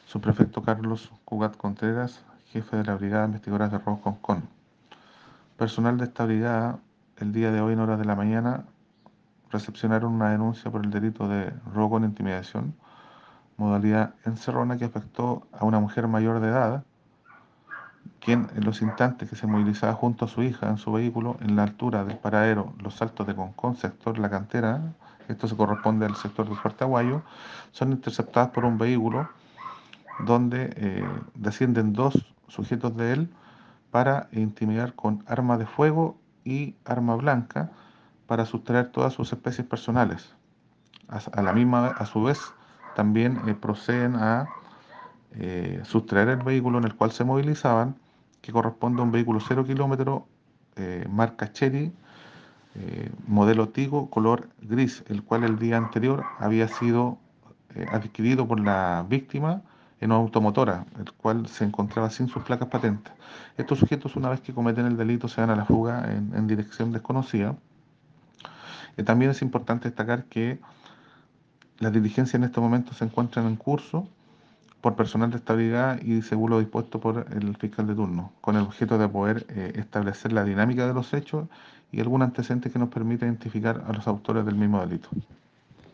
Subprefecto Carlos Cugat Contreras, jefe de la Brigada Investigadora de Robos Concón. Personal de esta brigada, el día de hoy en horas de la mañana, recepcionaron una denuncia por el delito de robo con intimidación, modalidad encerrona, que afectó a una mujer mayor de edad, quien en los instantes que se movilizaba junto a su hija en su vehículo en la altura del paradero Los Saltos de Concón, sector La Cantera, esto se corresponde al sector del Fuerte Aguayo, son interceptadas por un vehículo donde descienden dos sujetos de él para intimidar con arma de fuego y arma blanca para sustraer todas sus especies personales. A su vez, también proceden a sustraer el vehículo en el cual se movilizaban, que corresponde a un vehículo 0 kilómetro, marca Chery, modelo Tigo, color gris, el cual el día anterior había sido adquirido por la víctima en una automotora, el cual se encontraba sin sus placas patentes. Estos sujetos, una vez que cometen el delito, se dan a la fuga en dirección desconocida. También es importante destacar que las diligencias en estos momentos se encuentran en curso por personal de esta brigada y según lo dispuesto por el fiscal de turno, con el objeto de poder establecer la dinámica de los hechos y algún antecedente que nos permita identificar a los autores del mismo delito.